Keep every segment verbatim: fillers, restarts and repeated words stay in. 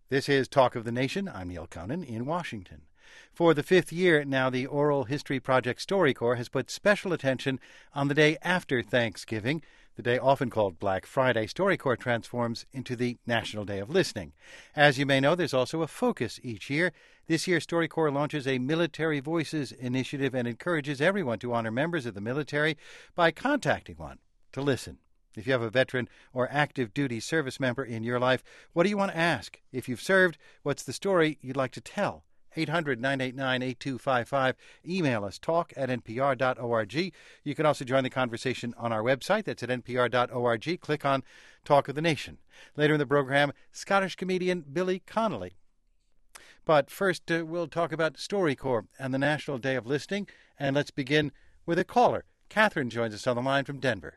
This is Talk of the Nation. I'm Neil Conan in Washington. For the fifth year now, the Oral History Project StoryCorps has put special attention on the day after Thanksgiving. The day often called Black Friday, StoryCorps transforms into the National Day of Listening. As you may know, there's also a focus each year. This year, StoryCorps launches a Military Voices initiative and encourages everyone to honor members of the military by contacting one to listen. If you have a veteran or active duty service member in your life, what do you want to ask? If you've served, what's the story you'd like to tell? eight hundred, nine eight nine, eight two five five. Email us, talk at n p r dot org. You can also join the conversation on our website. That's at n p r dot org. Click on Talk of the Nation. Later in the program, Scottish comedian Billy Connolly. But first, uh, we'll talk about StoryCorps and the National Day of Listening. And let's begin with a caller. Catherine joins us on the line from Denver.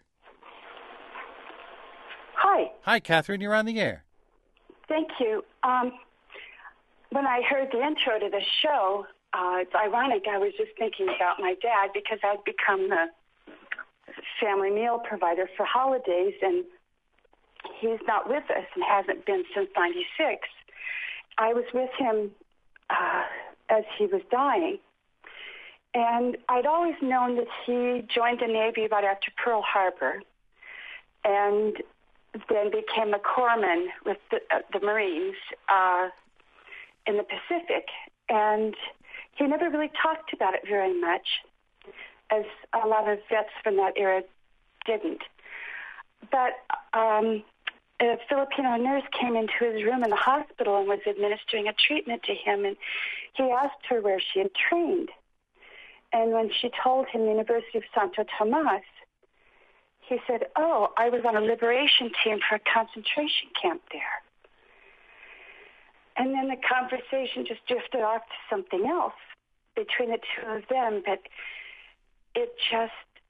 Hi. Hi, Catherine. You're on the air. Thank you. Um, when I heard the intro to the show, uh, it's ironic. I was just thinking about my dad because I'd become the family meal provider for holidays, and he's not with us and hasn't been since ninety-six. I was with him uh, as he was dying, and I'd always known that he joined the Navy right after Pearl Harbor, and then became a corpsman with the, uh, the Marines uh, in the Pacific. And he never really talked about it very much, as a lot of vets from that era didn't. But um, a Filipino nurse came into his room in the hospital and was administering a treatment to him, and he asked her where she had trained. And when she told him the University of Santo Tomas, he said, oh, I was on a liberation team for a concentration camp there. And then the conversation just drifted off to something else between the two of them, but it just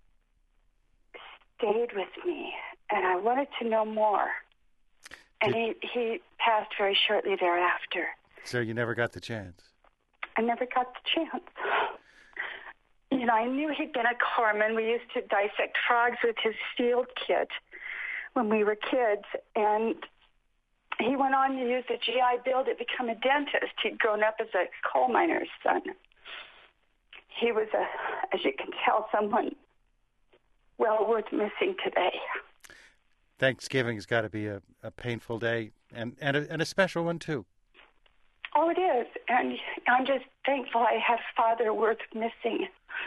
stayed with me, and I wanted to know more. And he, he passed very shortly thereafter. So you never got the chance? I never got the chance. You know, I knew he'd been a corpsman. We used to dissect frogs with his field kit when we were kids. And he went on to use the G I Bill to become a dentist. He'd grown up as a coal miner's son. He was, a, as you can tell, someone well worth missing today. Thanksgiving's got to be a, a painful day, and, and, a, and a special one, too. Oh, it is. And I'm just thankful I have a father worth missing.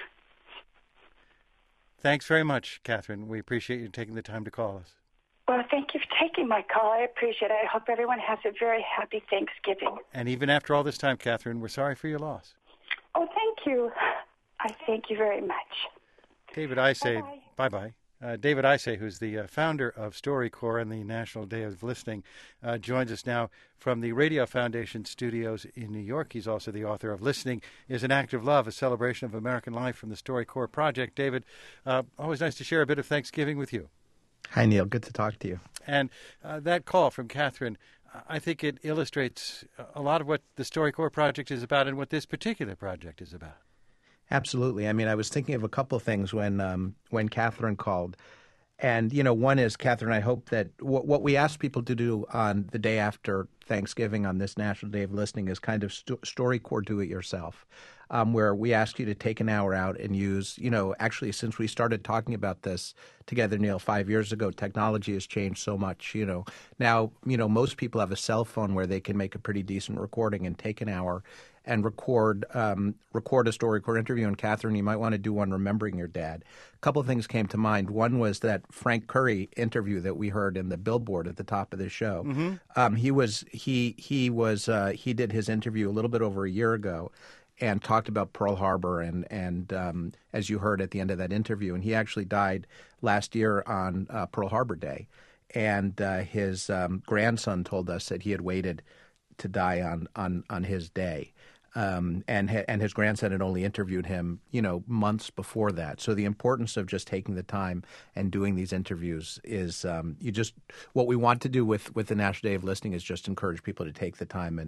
Thanks very much, Catherine. We appreciate you taking the time to call us. Well, thank you for taking my call. I appreciate it. I hope everyone has a very happy Thanksgiving. And even after all this time, Catherine, we're sorry for your loss. Oh, thank you. I thank you very much. David Isay, bye-bye. bye-bye. Uh, David Isay, who's the uh, founder of StoryCorps and the National Day of Listening, uh, joins us now from the Radio Foundation studios in New York. He's also the author of Listening is an Act of Love, a celebration of American life from the StoryCorps Project. David, uh, always nice to share a bit of Thanksgiving with you. Hi, Neil. Good to talk to you. And uh, that call from Catherine, I think it illustrates a lot of what the StoryCorps Project is about and what this particular project is about. Absolutely. I mean, I was thinking of a couple of things when um, when Catherine called. And, you know, one is, Catherine, I hope that w- what we ask people to do on the day after Thanksgiving on this National Day of Listening is kind of st- StoryCorps do-it-yourself, um, where we ask you to take an hour out and use, you know, actually since we started talking about this together, Neil, five years ago, technology has changed so much, you know. Now, you know, most people have a cell phone where they can make a pretty decent recording and take an hour and record um, record a StoryCorps interview. And Catherine, you might want to do one remembering your dad. A couple of things came to mind. One was that Frank Curry interview that we heard in the billboard at the top of the show. Mm-hmm. Um, he was he he was uh, he did his interview a little bit over a year ago, and talked about Pearl Harbor and and um, as you heard at the end of that interview, and he actually died last year on uh, Pearl Harbor Day, and uh, his um, grandson told us that he had waited to die on on on his day. Um, and and his grandson had only interviewed him, you know, months before that. So the importance of just taking the time and doing these interviews is um, you just what we want to do with, with the National Day of Listening is just encourage people to take the time and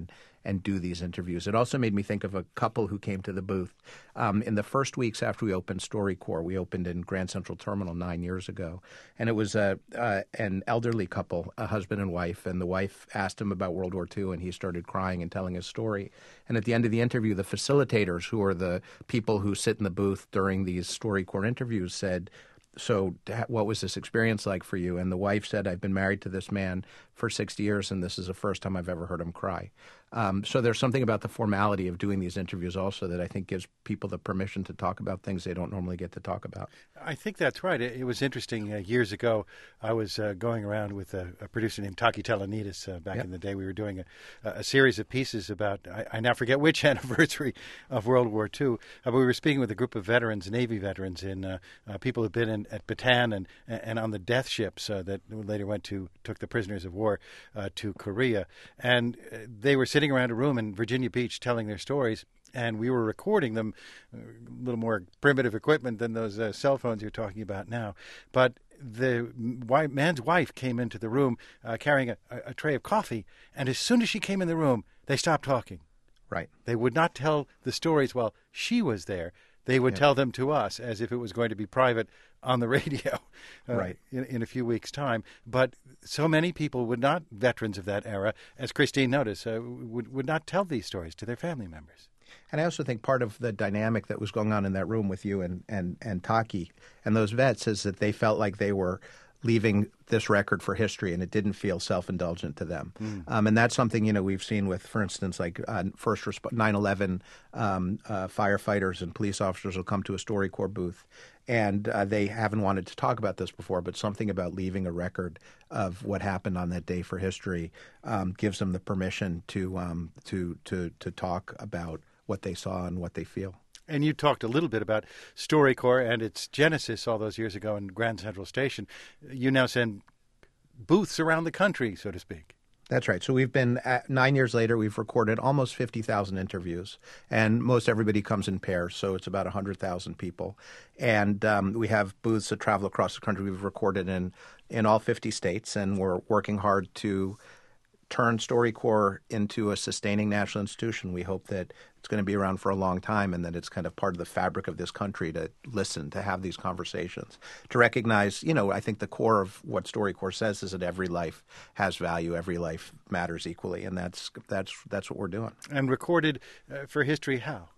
and do these interviews. It also made me think of a couple who came to the booth um, in the first weeks after we opened StoryCorps. We opened in Grand Central Terminal nine years ago, and it was a, uh, an elderly couple, a husband and wife, and the wife asked him about World War Two, and he started crying and telling his story. And at the end of the interview, the facilitators, who are the people who sit in the booth during these StoryCorps interviews, said, so what was this experience like for you? And the wife said, I've been married to this man for sixty years, and this is the first time I've ever heard him cry. Um, so there's something about the formality of doing these interviews also that I think gives people the permission to talk about things they don't normally get to talk about. I think that's right. It, it was interesting. Uh, years ago, I was uh, going around with a, a producer named Taki Telenidis uh, back yep. in the day. We were doing a, a series of pieces about, I, I now forget which anniversary of World War Two, uh, but we were speaking with a group of veterans, Navy veterans, and uh, uh, people who've been in, at Bataan and, and on the death ships uh, that later went to, took the prisoners of war uh, to Korea. And uh, they were sitting around a room in Virginia Beach telling their stories, and we were recording them, a little more primitive equipment than those uh, cell phones you're talking about now. But the wife, man's wife came into the room uh, carrying a, a tray of coffee, and as soon as she came in the room, they stopped talking. Right. They would not tell the stories while she was there. They would yeah. tell them to us as if it was going to be private on the radio uh, right. in, in a few weeks' time. But so many people would not, veterans of that era, as Christine noticed, uh, would, would not tell these stories to their family members. And I also think part of the dynamic that was going on in that room with you and, and, and Taki and those vets is that they felt like they were leaving this record for history, and it didn't feel self-indulgent to them. Mm. Um, and that's something, you know, we've seen with, for instance, like uh, first resp- nine eleven um, uh, firefighters and police officers will come to a StoryCorps booth, and uh, they haven't wanted to talk about this before, but something about leaving a record of what happened on that day for history um, gives them the permission to um, to to to talk about what they saw and what they feel. And you talked a little bit about StoryCorps and its genesis all those years ago in Grand Central Station. You now send booths around the country, so to speak. That's right. So we've been, at, nine years later, we've recorded almost fifty thousand interviews, and most everybody comes in pairs, so it's about one hundred thousand people. And um, we have booths that travel across the country. We've recorded in, in all fifty states, and we're working hard to turn StoryCorps into a sustaining national institution. We hope that it's going to be around for a long time and that it's kind of part of the fabric of this country to listen, to have these conversations, to recognize, you know, I think the core of what StoryCorps says is that every life has value, every life matters equally, and that's that's that's what we're doing. And recorded uh, for history how?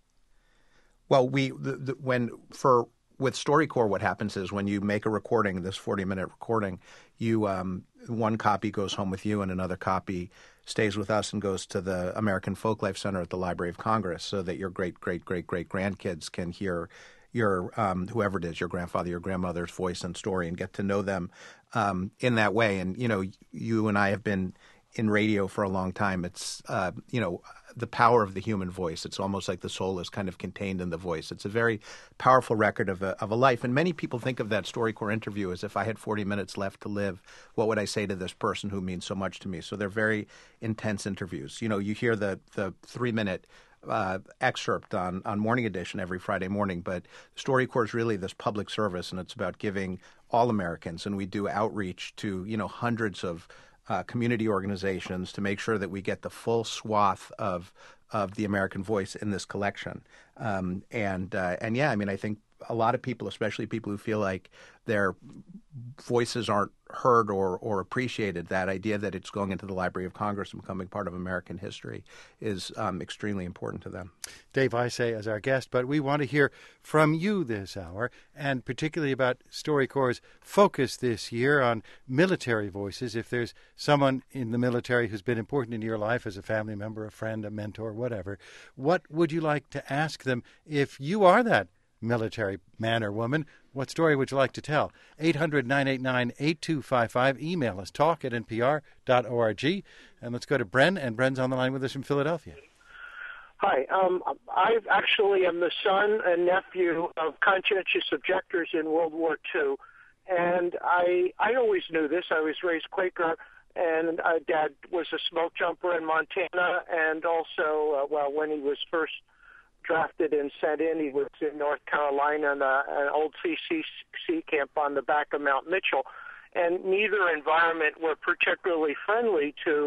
Well, we the, the, when for with StoryCorps, what happens is when you make a recording, this forty-minute recording, you um, one copy goes home with you and another copy stays with us and goes to the American Folklife Center at the Library of Congress so that your great, great, great, great grandkids can hear your um, whoever it is, your grandfather, your grandmother's voice and story and get to know them um, in that way. And, you know, you and I have been in radio for a long time. It's, uh, you know, the power of the human voice. It's almost like the soul is kind of contained in the voice. It's a very powerful record of a, of a life. And many people think of that StoryCorps interview as if I had forty minutes left to live, what would I say to this person who means so much to me? So they're very intense interviews. You know, you hear the, the three-minute Uh, excerpt on, on Morning Edition every Friday morning, but StoryCorps is really this public service, and it's about giving all Americans, and we do outreach to, you know, hundreds of uh, community organizations to make sure that we get the full swath of of the American voice in this collection. Um, and uh, and yeah, I mean, I think a lot of people, especially people who feel like their voices aren't heard or, or appreciated, that idea that it's going into the Library of Congress and becoming part of American history is um, extremely important to them. Dave Isay as our guest, but we want to hear from you this hour, and particularly about StoryCorps' focus this year on military voices. If there's someone in the military who's been important in your life as a family member, a friend, a mentor, whatever, what would you like to ask them if you are that military man or woman? What story would you like to tell? eight hundred, nine eight nine, eight two five five. Email us, talk at n p r dot org. And let's go to Bren, and Bren's on the line with us from Philadelphia. Hi. Um, I actually am the son and nephew of conscientious objectors in World War Two. And I I always knew this. I was raised Quaker, and uh, Dad was a smoke jumper in Montana, and also, uh, well, when he was first drafted and sent in, he was in North Carolina in a, an old C C C camp on the back of Mount Mitchell, and neither environment were particularly friendly to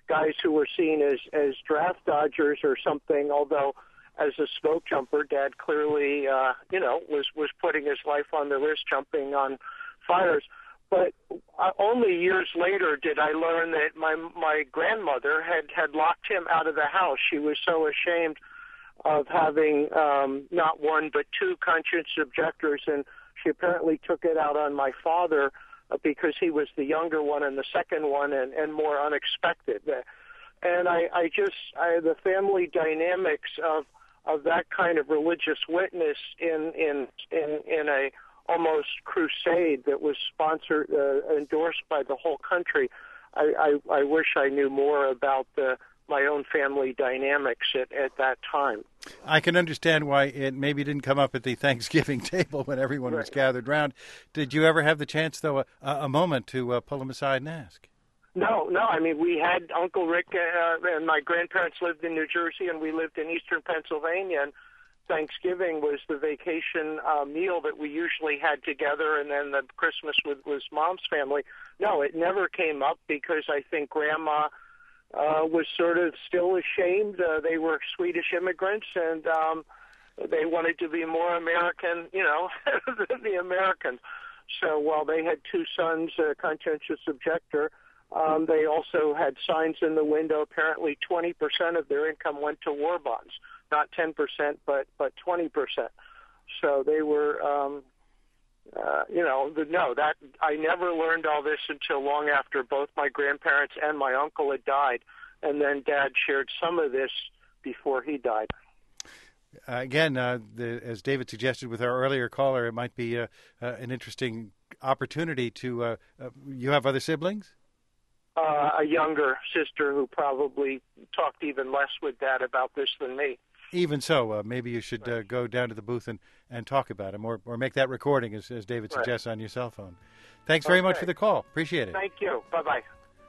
guys who were seen as, as draft dodgers or something, although as a smoke jumper, Dad clearly, uh, you know, was, was putting his life on the risk jumping on fires. But uh, only years later did I learn that my my grandmother had, had locked him out of the house. She was so ashamed of having um, not one but two conscientious objectors, and she apparently took it out on my father uh, because he was the younger one and the second one and, and more unexpected. And I, I just, I, the family dynamics of of that kind of religious witness in in in, in a almost crusade that was sponsored, uh, endorsed by the whole country. I, I, I wish I knew more about the, my own family dynamics at, at that time. I can understand why it maybe didn't come up at the Thanksgiving table when everyone Right. was gathered round. Did you ever have the chance, though, a, a moment to uh, pull him aside and ask? No, no. I mean, we had Uncle Rick uh, and my grandparents lived in New Jersey, and we lived in eastern Pennsylvania, and Thanksgiving was the vacation uh, meal that we usually had together, and then the Christmas with was Mom's family. No, it never came up because I think Grandma uh, was sort of still ashamed. Uh, they were Swedish immigrants, and um, they wanted to be more American, you know, than the Americans. So while they had two sons, a conscientious objector, um, they also had signs in the window. Apparently twenty percent of their income went to war bonds. Not ten percent, but but twenty percent. So they were, um, uh, you know, the, no, that I never learned all this until long after both my grandparents and my uncle had died, and then Dad shared some of this before he died. Uh, again, uh, the, as David suggested with our earlier caller, it might be uh, uh, an interesting opportunity to. Uh, uh, you have other siblings? Uh, a younger sister who probably talked even less with Dad about this than me. Even so, uh, maybe you should uh, go down to the booth and, and talk about him, or, or make that recording, as, as David Right. suggests, on your cell phone. Thanks very Okay. much for the call. Appreciate it. Thank you. Bye-bye.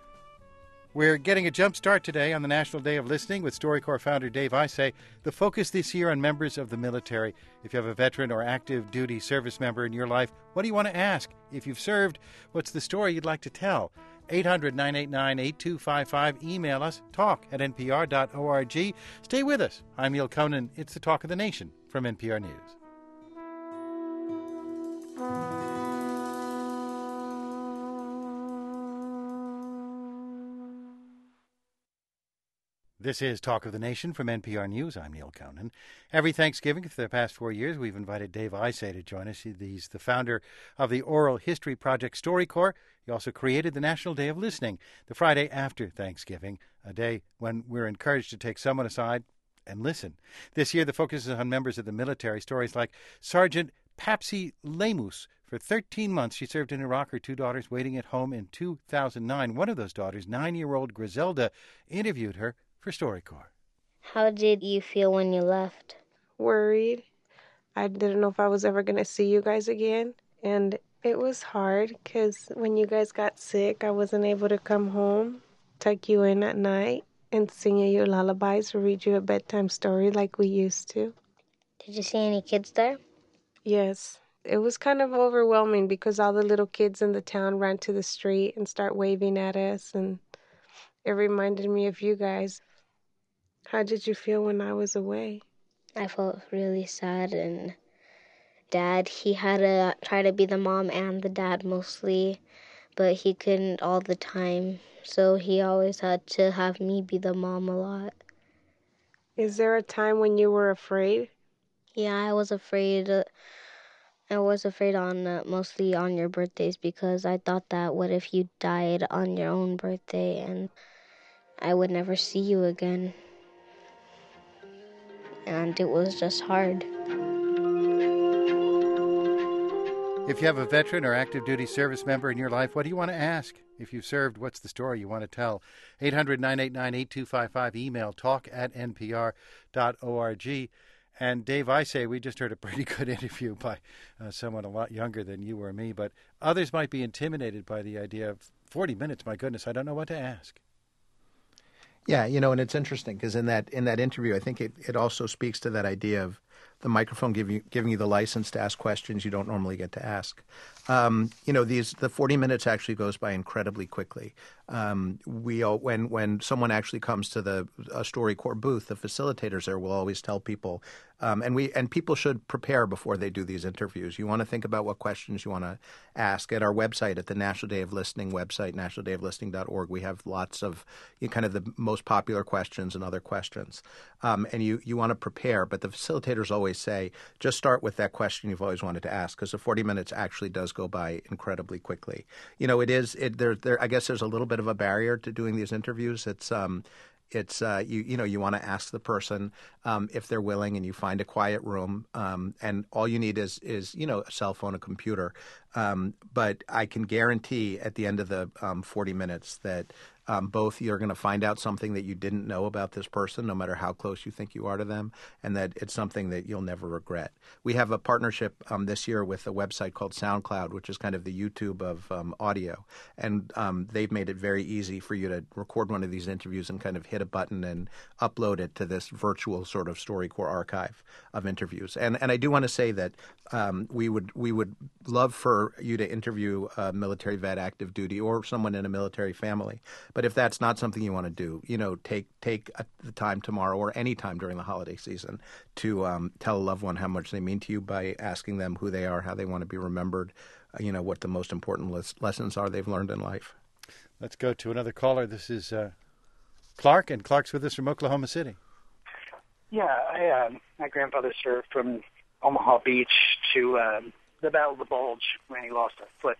We're getting a jump start today on the National Day of Listening with StoryCorps founder Dave Isay. The focus this year on members of the military. If you have a veteran or active duty service member in your life, what do you want to ask? If you've served, what's the story you'd like to tell? eight hundred, nine eight nine, eight two five five. Email us, talk at n p r dot org. Stay with us. I'm Neil Conan. It's the Talk of the Nation from N P R News. This is Talk of the Nation from N P R News. I'm Neil Conan. Every Thanksgiving for the past four years, we've invited Dave Isay to join us. He's the founder of the Oral History Project StoryCorps. He also created the National Day of Listening, the Friday after Thanksgiving, a day when we're encouraged to take someone aside and listen. This year, the focus is on members of the military. Stories like Sergeant Papsy Lemus. For thirteen months, she served in Iraq. Her two daughters waiting at home in two thousand nine. One of those daughters, nine-year-old Griselda, interviewed her for StoryCorps. How did you feel when you left? Worried. I didn't know if I was ever going to see you guys again. And it was hard because when you guys got sick, I wasn't able to come home, tuck you in at night, and sing you your lullabies or read you a bedtime story like we used to. Did you see any kids there? Yes. It was kind of overwhelming because all the little kids in the town ran to the street and start waving at us, and it reminded me of you guys. How did you feel when I was away? I felt really sad, and Dad, he had to try to be the mom and the dad mostly, but he couldn't all the time, so he always had to have me be the mom a lot. Is there a time when you were afraid? Yeah, I was afraid. Uh, I was afraid on uh, mostly on your birthdays because I thought that what if you died on your own birthday and I would never see you again. And it was just hard. If you have a veteran or active duty service member in your life, what do you want to ask? If you've served, what's the story you want to tell? eight hundred, nine eight nine, eight two five five. Email talk at n p r dot org. And Dave Isay, we just heard a pretty good interview by uh, someone a lot younger than you or me, but others might be intimidated by the idea of forty minutes. My goodness, I don't know what to ask. Yeah, you know, and it's interesting because in that in that interview, I think it, it also speaks to that idea of the microphone giving you, giving you the license to ask questions you don't normally get to ask. Um, you know, these the forty minutes actually goes by incredibly quickly. Um, we all, when when someone actually comes to the uh, StoryCorps booth, the facilitators there will always tell people, um, and we and people should prepare before they do these interviews. You want to think about what questions you want to ask. At our website, at the National Day of Listening website, national day of listening dot org, we have lots of you know, kind of the most popular questions and other questions. Um, and you, you want to prepare, but the facilitators always say, just start with that question you've always wanted to ask, because the forty minutes actually does go by incredibly quickly. You know, it is, it, there, there, I guess there's a little bit of a barrier to doing these interviews. It's, um, It's uh, you you know you want to ask the person um, if they're willing, and you find a quiet room, um, and all you need is is you know a cell phone, a computer. Um, but I can guarantee at the end of the um, forty minutes that um, both you're going to find out something that you didn't know about this person, no matter how close you think you are to them, and that it's something that you'll never regret. We have a partnership um, this year with a website called SoundCloud, which is kind of the YouTube of um, audio, and um, they've made it very easy for you to record one of these interviews and kind of hit a button and upload it to this virtual sort of StoryCorps archive of interviews. And and I do want to say that um, we would we would love for you to interview a military vet, active duty, or someone in a military family. But if that's not something you want to do, you know, take take a, the time tomorrow or any time during the holiday season to um, tell a loved one how much they mean to you by asking them who they are, how they want to be remembered, uh, you know, what the most important les- lessons are they've learned in life. Let's go to another caller. This is uh, Clark, and Clark's with us from Oklahoma City. Yeah, I, uh, my grandfather served from Omaha Beach to um, the Battle of the Bulge when he lost a foot,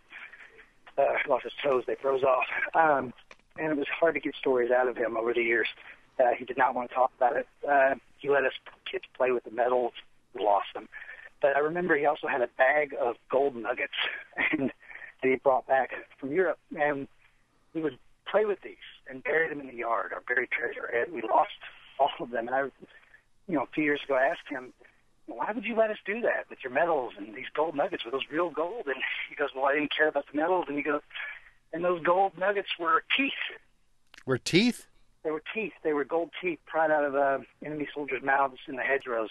uh, lost his toes, they froze off. Um, and it was hard to get stories out of him over the years. Uh, he did not want to talk about it. Uh, he let us kids play with the medals. We lost them. But I remember he also had a bag of gold nuggets and that he brought back from Europe. And we would play with these and bury them in the yard, our buried treasure. And we lost all of them. And I, you know, a few years ago, I asked him, why would you let us do that with your medals and these gold nuggets? Were those real gold? And he goes, well, I didn't care about the medals. And he goes, and those gold nuggets were teeth. Were teeth? They were teeth. They were gold teeth pried out of uh, enemy soldiers' mouths in the hedgerows.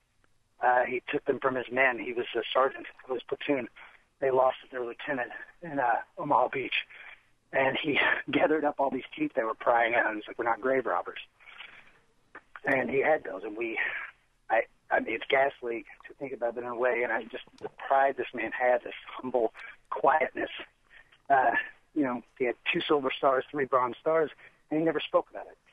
Uh, he took them from his men. He was a sergeant of his platoon. They lost their lieutenant in uh, Omaha Beach. And he gathered up all these teeth they were prying out, and he's like, we're not grave robbers. And he had those, and we, I, I mean, it's ghastly to think about it in a way, and I just, the pride this man had, this humble quietness. Uh, you know, he had two silver stars, three bronze stars, and he never spoke about it.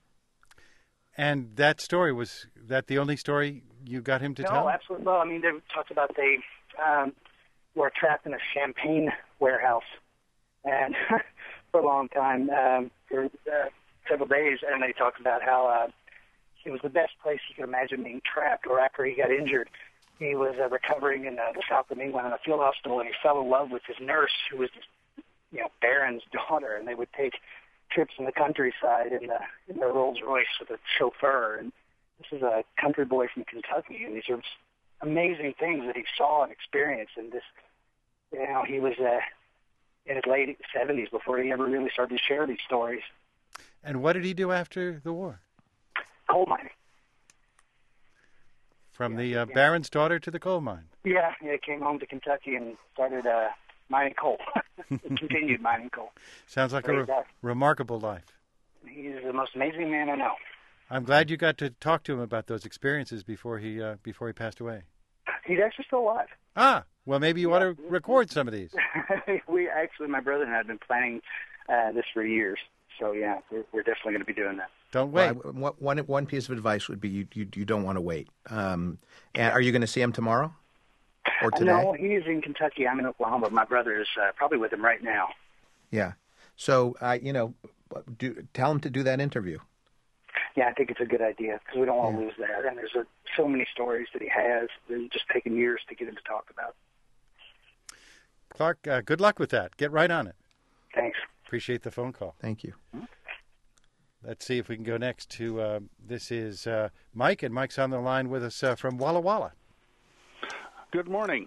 And that story, was that the only story you got him to no, tell? No, absolutely. Well, I mean, they talked about they um, were trapped in a champagne warehouse, and for a long time, um, for uh, several days, and they talked about how uh, it was the best place he could imagine being trapped. Or after he got injured, he was uh, recovering in uh, the south of England in a field hospital, and he fell in love with his nurse, who was, you know, Baron's daughter, and they would take trips in the countryside in, the, in their Rolls Royce with a chauffeur. And this is a country boy from Kentucky, and these are amazing things that he saw and experienced. And this, you know, he was uh, in his late seventies before he ever really started to share these stories. And what did he do after the war? Coal mining. From yeah, the uh, yeah. Baron's daughter to the coal mine. Yeah, yeah, he came home to Kentucky and started uh, mining coal. Continued mining coal. Sounds like Great a re- remarkable life. He's the most amazing man I know. I'm glad you got to talk to him about those experiences before he uh, before he passed away. He's actually still alive. Ah, well, maybe you yeah. ought to record some of these. we actually, my brother and I have been planning uh, this for years. So yeah, we're, we're definitely going to be doing that. Don't wait. Well, I, one one piece of advice would be you you, you don't want to wait. Um, and are you going to see him tomorrow or today? No, he's in Kentucky. I'm in Oklahoma. My brother is uh, probably with him right now. Yeah. So uh, you know, do, tell him to do that interview. Yeah, I think it's a good idea because we don't want to yeah. lose that. And there's a, so many stories that he has that it's just taken years to get him to talk about. Clark, uh, good luck with that. Get right on it. Thanks. Appreciate the phone call. Thank you. Let's see if we can go next to, uh, this is uh, Mike, and Mike's on the line with us uh, from Walla Walla. Good morning.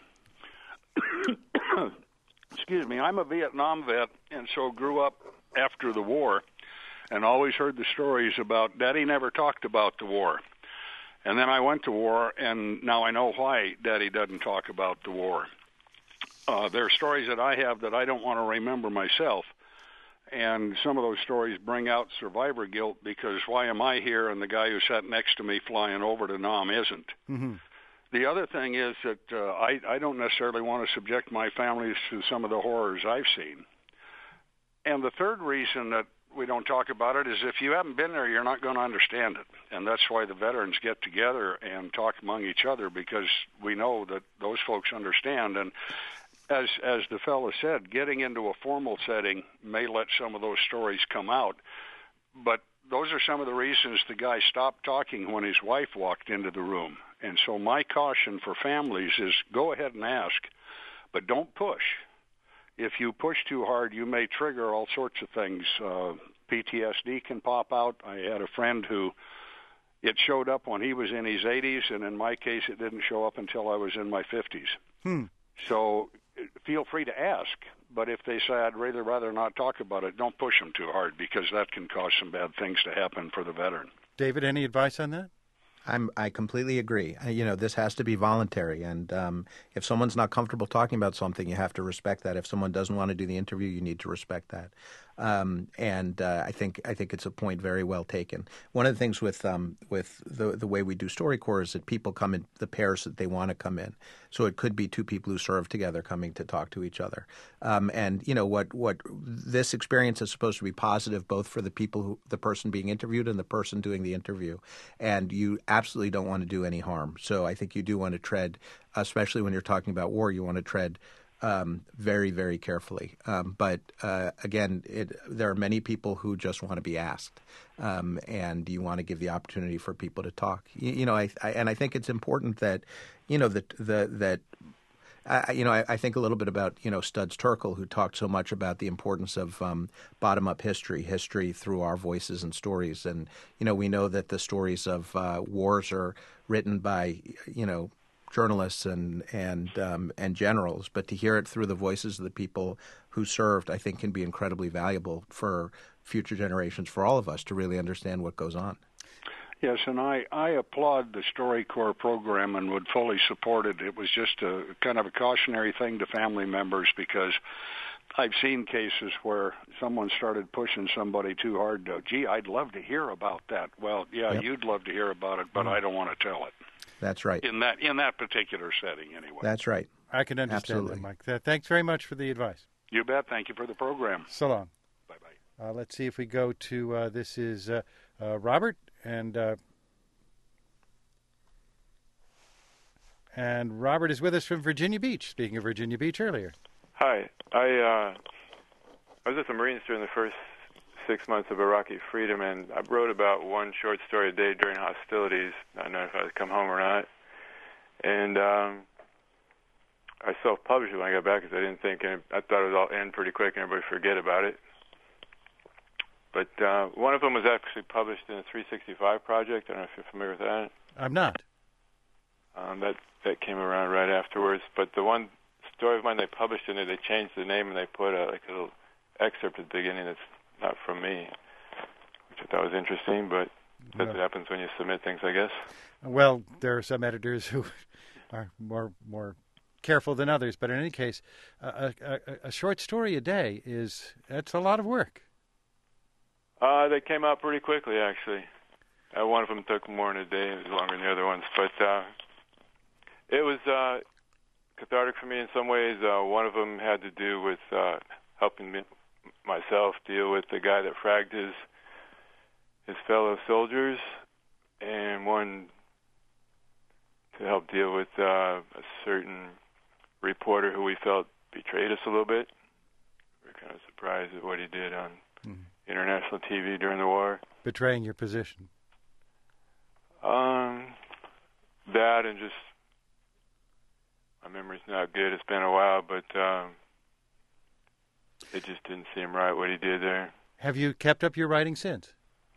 Excuse me. I'm a Vietnam vet, and so grew up after the war and always heard the stories about Daddy never talked about the war. And then I went to war, and now I know why Daddy doesn't talk about the war. Uh, there are stories that I have that I don't want to remember myself. And some of those stories bring out survivor guilt because why am I here and the guy who sat next to me flying over to Nam isn't? Mm-hmm. The other thing is that uh, I, I don't necessarily want to subject my families to some of the horrors I've seen. And the third reason that we don't talk about it is if you haven't been there, you're not going to understand it. And that's why the veterans get together and talk among each other, because we know that those folks understand. And as as the fellow said, getting into a formal setting may let some of those stories come out. But those are some of the reasons the guy stopped talking when his wife walked into the room. And so my caution for families is go ahead and ask, but don't push. If you push too hard, you may trigger all sorts of things. Uh, P T S D can pop out. I had a friend who it showed up when he was in his eighties, and in my case, it didn't show up until I was in my fifties. Hmm. So feel free to ask, but if they say I'd rather rather not talk about it, don't push them too hard, because that can cause some bad things to happen for the veteran. David, any advice on that? I'm, I completely agree. Uh, You know, this has to be voluntary, and um, if someone's not comfortable talking about something, you have to respect that. If someone doesn't want to do the interview, you need to respect that. Um, and uh, I think I think it's a point very well taken. One of the things with um, with the the way we do StoryCorps is that people come in the pairs that they want to come in. So it could be two people who serve together coming to talk to each other. Um, and you know what what this experience is supposed to be positive both for the people who the person being interviewed and the person doing the interview. And you absolutely don't want to do any harm. So I think you do want to tread, especially when you're talking about war, you want to tread Um, very, very carefully. Um, but uh, again, it, there are many people who just want to be asked, um, and you want to give the opportunity for people to talk. You, you know, I, I, and I think it's important that, you know, that the, that. I, you know, I, I think a little bit about, you know, Studs Terkel, who talked so much about the importance of um, bottom-up history, history through our voices and stories. And, you know, we know that the stories of uh, wars are written by, you know, journalists and and um, and generals, but to hear it through the voices of the people who served, I think, can be incredibly valuable for future generations, for all of us, to really understand what goes on. Yes, and I, I applaud the StoryCorps program and would fully support it. It was just a kind of a cautionary thing to family members, because I've seen cases where someone started pushing somebody too hard. To, Gee, I'd love to hear about that. Well, yeah, yep. You'd love to hear about it, but mm. I don't want to tell it. That's right. In that in that particular setting, anyway. That's right. I can understand Absolutely. that, Mike. Thanks very much for the advice. You bet. Thank you for the program. So long. Bye-bye. Uh, let's see if we go to, uh, this is uh, uh, Robert, and uh, and Robert is with us from Virginia Beach, speaking of Virginia Beach earlier. Hi. I, uh, I was with the Marines during the first six months of Iraqi freedom, and I wrote about one short story a day during hostilities. I don't know if I'd come home or not. And um, I self-published it when I got back because I didn't think, any, I thought it would all end pretty quick and everybody forget about it. But uh, one of them was actually published in the three sixty-five Project. I don't know if you're familiar with that. I'm not. Um, that, that came around right afterwards. But the one story of mine they published in it, they changed the name and they put a, like a little excerpt at the beginning that's not from me, which I thought was interesting, but that's well, what happens when you submit things, I guess. Well, there are some editors who are more more careful than others, but in any case, a, a, a short story a day is, that's a lot of work. Uh, they came out pretty quickly, actually. Uh, one of them took more than a day. It was longer than the other ones, but uh, it was uh, cathartic for me in some ways. Uh, one of them had to do with uh, helping me myself deal with the guy that fragged his his fellow soldiers, and one to help deal with uh, a certain reporter who we felt betrayed us a little bit. We were kind of surprised at what he did on mm-hmm. international T V during the war. Betraying your position. Um, that and just my memory's not good. It's been a while, but um, it just didn't seem right what he did there. Have you kept up your writing since?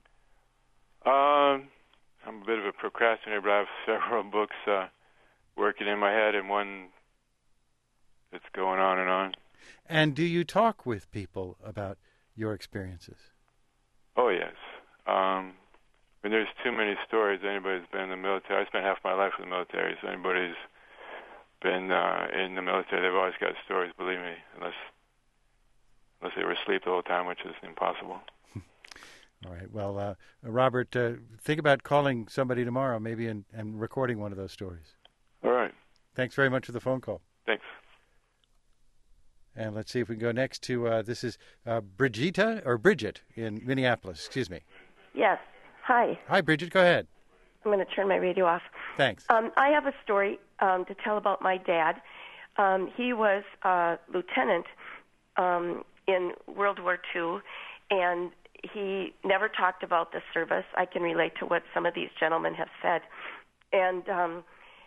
Um, I'm a bit of a procrastinator, but I have several books uh, working in my head, and one that's going on and on. And do you talk with people about your experiences? Oh, yes. Um, I mean, there's too many stories. Anybody's been in the military. I spent half my life in the military, so anybody's been uh, in the military, they've always got stories. Believe me, unless unless they were asleep the whole time, which is impossible. All right. Well, uh, Robert, uh, think about calling somebody tomorrow, maybe, and, and recording one of those stories. All right. Thanks very much for the phone call. Thanks. And let's see if we can go next to, uh, this is uh, Brigitta, or Bridget in Minneapolis. Excuse me. Yes. Hi. Hi, Bridget. Go ahead. I'm going to turn my radio off. Thanks. Um, I have a story um, to tell about my dad. Um, he was a lieutenant um, in World War Two, and he never talked about the service. I can relate to what some of these gentlemen have said. And um,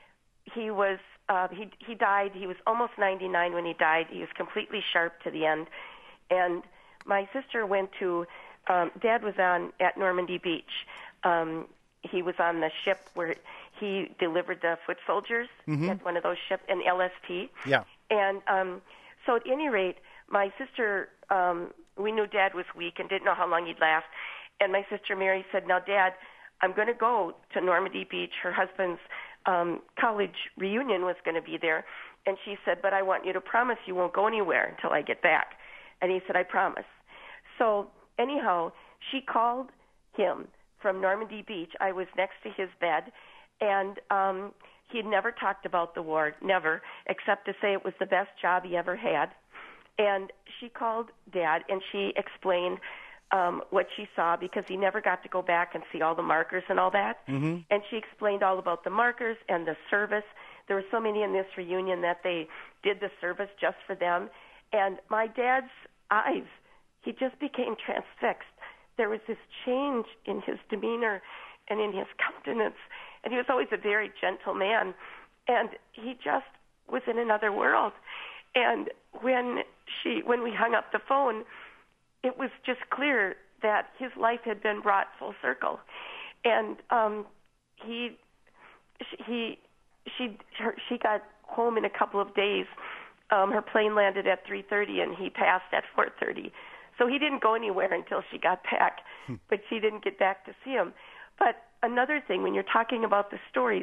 he was uh, he he died. He was almost ninety-nine when he died. He was completely sharp to the end. And my sister went to. Um, Dad was on at Normandy Beach. Um, he was on the ship where he delivered the foot soldiers. Mm-hmm. He had one of those ships, an L S P. Yeah. And um, so at any rate, my sister, um, we knew Dad was weak and didn't know how long he'd last. And my sister Mary said, now, Dad, I'm going to go to Normandy Beach. Her husband's um, college reunion was going to be there. And she said, but I want you to promise you won't go anywhere until I get back. And he said, I promise. So anyhow, she called him from Normandy Beach. I was next to his bed, and um, he had never talked about the war, never, except to say it was the best job he ever had. And she called Dad, and she explained um, what she saw, because he never got to go back and see all the markers and all that. Mm-hmm. And she explained all about the markers and the service. There were so many in this reunion that they did the service just for them. And my dad's eyes, he just became transfixed. There was this change in his demeanor and in his countenance. And he was always a very gentle man. And he just was in another world. And when she, when we hung up the phone, it was just clear that his life had been brought full circle. And um, he, he, she, her, she got home in a couple of days. Um, her plane landed at three thirty, and he passed at four thirty. So he didn't go anywhere until she got back, but she didn't get back to see him. But another thing, when you're talking about the stories,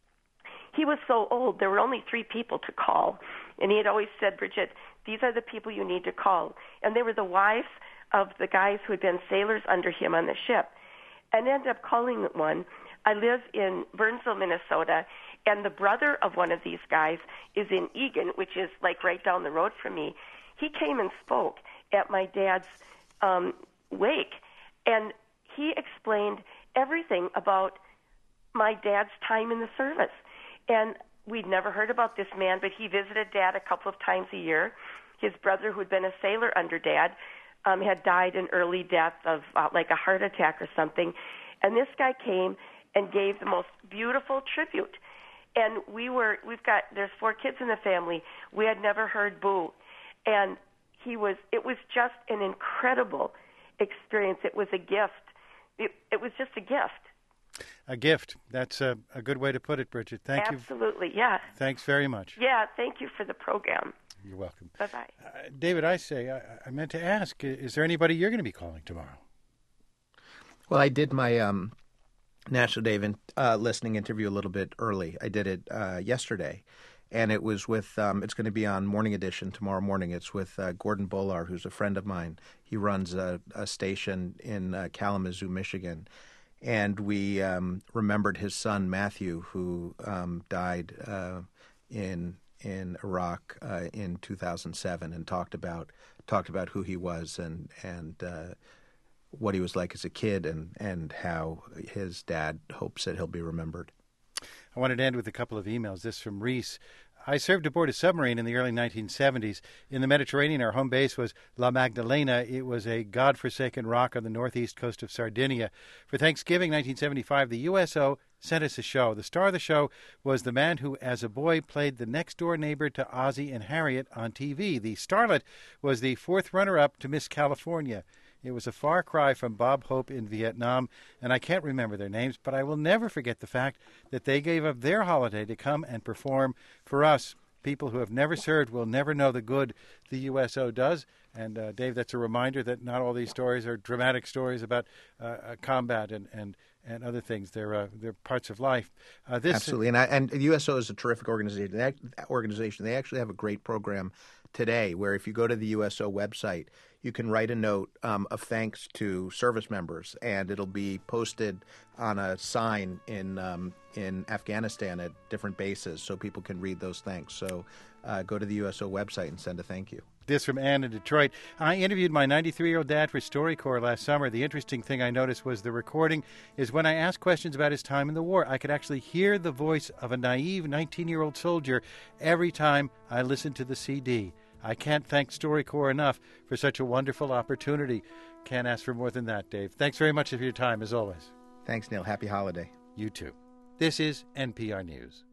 he was so old, there were only three people to call. And he had always said, Bridget, these are the people you need to call. And they were the wives of the guys who had been sailors under him on the ship. And ended up calling one. I live in Burnsville, Minnesota, and the brother of one of these guys is in Eagan, which is like right down the road from me. He came and spoke at my dad's um, wake, and he explained everything about my dad's time in the service. And we'd never heard about this man, but he visited Dad a couple of times a year. His brother, who'd been a sailor under Dad, um, had died an early death of uh, like a heart attack or something. And this guy came and gave the most beautiful tribute. And we were, we've got, there's four kids in the family. We had never heard Boo. And he was, it was just an incredible experience. It was a gift. It, it was just a gift. A gift. That's a, a good way to put it, Bridget. Thank Absolutely, you. Absolutely, yeah. Thanks very much. Yeah, thank you for the program. You're welcome. Bye-bye. Uh, David, I say, I, I meant to ask, is there anybody you're going to be calling tomorrow? Well, I did my um, National Day in, uh, listening interview a little bit early. I did it uh, yesterday, and it was with, um, it's going to be on Morning Edition tomorrow morning. It's with uh, Gordon Bolar, who's a friend of mine. He runs a, a station in uh, Kalamazoo, Michigan. And we um, remembered his son, Matthew, who um, died uh, in in Iraq uh, in two thousand seven, and talked about talked about who he was and and uh, what he was like as a kid, and, and how his dad hopes that he'll be remembered. I wanted to end with a couple of emails. This from Reese. I served aboard a submarine in the early nineteen seventies. In the Mediterranean, our home base was La Magdalena. It was a godforsaken rock on the northeast coast of Sardinia. For Thanksgiving nineteen seventy-five, the U S O sent us a show. The star of the show was the man who, as a boy, played the next-door neighbor to Ozzie and Harriet on T V. The starlet was the fourth runner-up to Miss California. It was a far cry from Bob Hope in Vietnam, and I can't remember their names, but I will never forget the fact that they gave up their holiday to come and perform for us. People who have never served will never know the good the U S O does. And, uh, Dave, that's a reminder that not all these stories are dramatic stories about uh, combat and, and and other things. They're uh, they're parts of life. Uh, this Absolutely, and I, and the U S O is a terrific organization. That organization they actually have a great program today, where if you go to the U S O website, you can write a note um, of thanks to service members, and it'll be posted on a sign in um, in Afghanistan at different bases, so people can read those thanks. So uh, go to the U S O website and send a thank you. This from Ann in Detroit. I interviewed my ninety-three-year-old dad for StoryCorps last summer. The interesting thing I noticed was the recording is when I asked questions about his time in the war, I could actually hear the voice of a naive nineteen-year-old soldier every time I listened to the C D. I can't thank StoryCorps enough for such a wonderful opportunity. Can't ask for more than that, Dave. Thanks very much for your time, as always. Thanks, Neil. Happy holiday. You too. This is N P R News.